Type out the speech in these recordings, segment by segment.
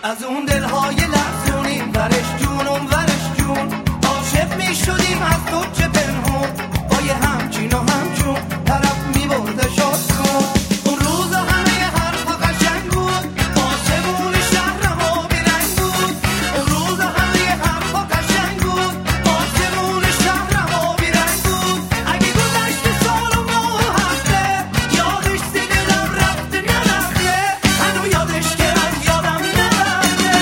از اون دلهای لرزونیم ورش جون اون ورش جون، عاشق می شدیم از تو چه پنهون، با یه همچین و همچون طرف می برده شدون. اون روزا همه حرفا قشنگ بود، آسمون شهرم و بیرنگ بود. اون روزا همه حرفا قشنگ بود، آسمون شهرم و بیرنگ بود. اگه گذشت سال و ماه و هفته، یادش سی دلم رفته نرفته، هنو یادش که من یادم نرفته.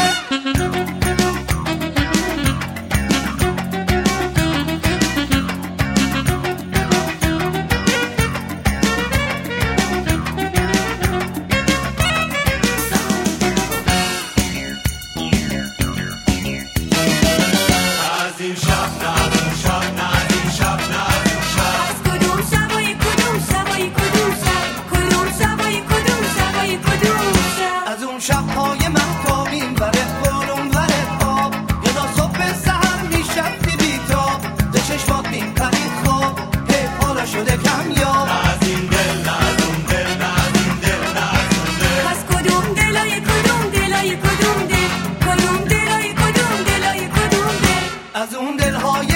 از این شب نه از اون شب نه از این شب نه از اون شب. از کدوم شبای کدوم شبای کدوم شب، کدوم شبای کدوم شبای کدوم شب. از اون شب‌های مهتابیم وره برون وره خواب، یه تا صبح سحر میشفتی بیتاب، به چشمات میپرید خواب، هی حالا شده کمیاب. نه از این دل نه از اون دل نه از این دل نه از اون دل. از کدوم دلای کدوم دلای کدوم دل، کدوم دلای کدوم دلای کدوم دل. از اون دلهای